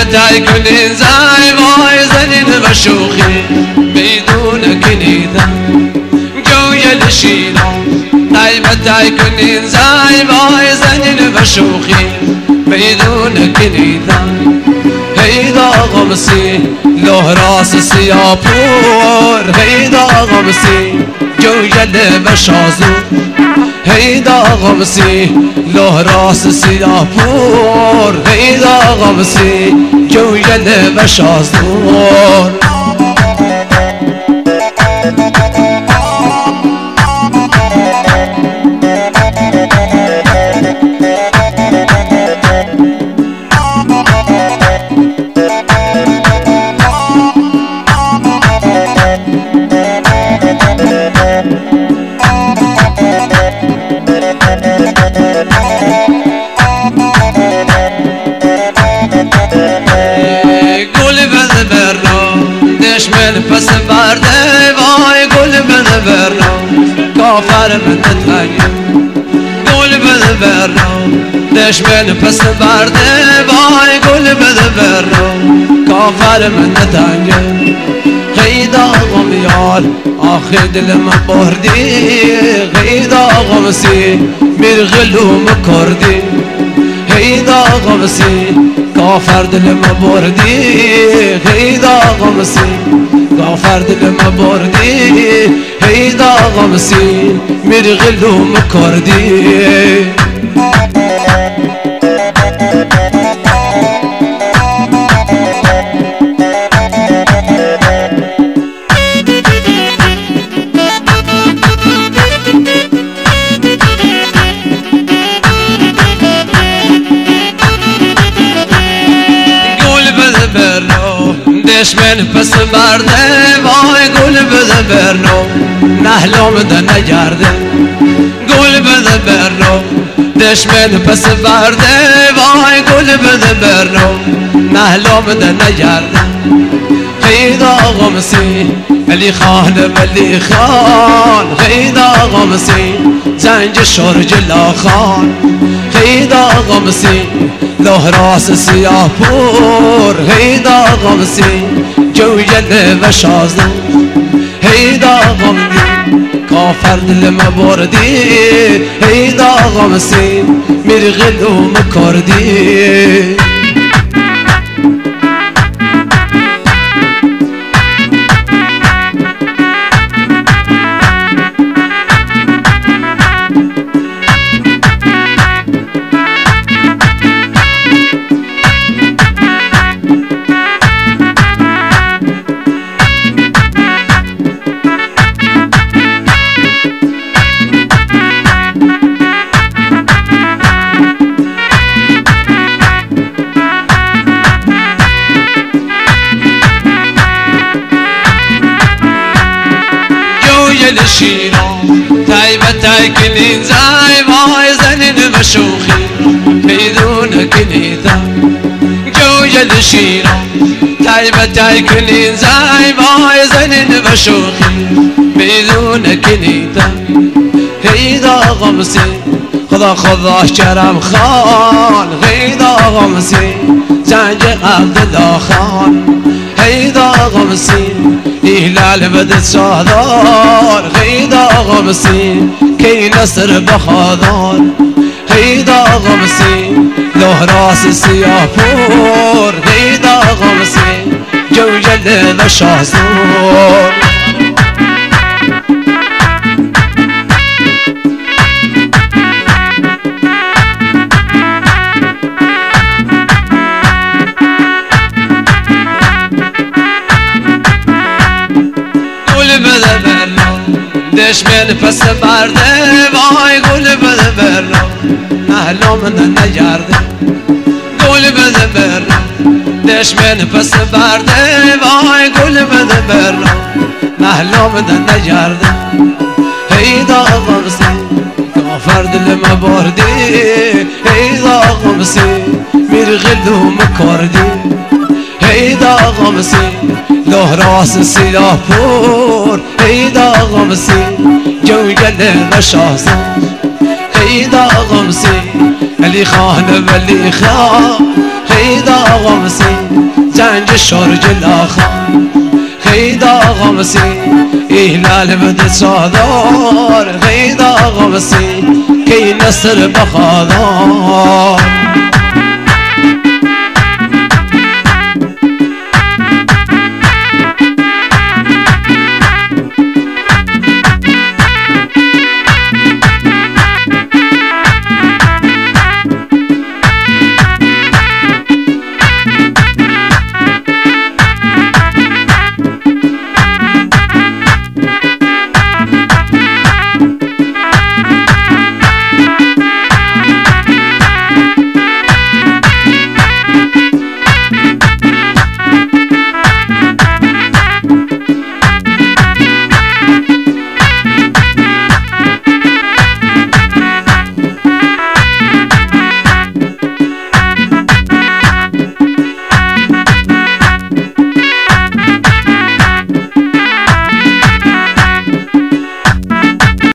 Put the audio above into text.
تای کنین زای وای زنین و شوخی بدون کنیدا جوی لشیران تای کنین زای وای زنین و شوخی بدون کنیدا هیدا غمسی له راس سیاپور هیدا غمسی جوی و شازو هیدا غمسی له راس سیاپور هیدا غمسی جوی و شازور پس برده وای گل بده برنو کافر من تنگه گل بده برنو دشمن پس برده وای گل بده برنو کافر من تنگه غیدا غم یار آخر دلم بردی غیدا غمسی بیر غلوم کردی غیدا غمسی کافر دلم بردی غیدا غمسی کافر دلم بردی هیدا غمسی میر غلوم کردی دشمن پس برده وای گل بده برنو نهلام ده نگرده گل بده برنو دشمن پس برده وای گل بده برنو نهلام ده نگرده غیدا غمسی علی خان ولی خان غیدا غمسی زنج شرج لا خان غیدا غمسی له راس سیاپور هیدا غمسی جویل و شازو هیدا غمسی کافر دلم بردی هیدا غمسی میر غلوم کردی شیران تای کنین زای وای زنین و شوخی بدون کنیدا جوی شیران تای کنین زای وای زنین و شوخی بدون کنیدا هیدا غمسی خدا کرم خان هیدا غمسی زنج عبدالله خان هیدا غمسی هلال بدت سادار هیدا غمسی کی نصر بخادار هیدا غمسی له راس سیاپور هیدا غمسی جوجل و شازور دشمن پس برده وای گل بده برنو نهلام ده نگرده گل بده برنو دشمن پس برده وای گل بده برنو نهلام ده نگرده هیدا غمسی کافر دلم بردی هیدا غمسی میر غلوم کردی هیدا غمسی له راس سیاپور هیدا غمسی جوگل و شازو هیدا غمسی علی خان ولی خان خیدا غمسی جنج شارج لاخان خیدا غمسی ایلال بده صادار خیدا غمسی کی نصر بخادار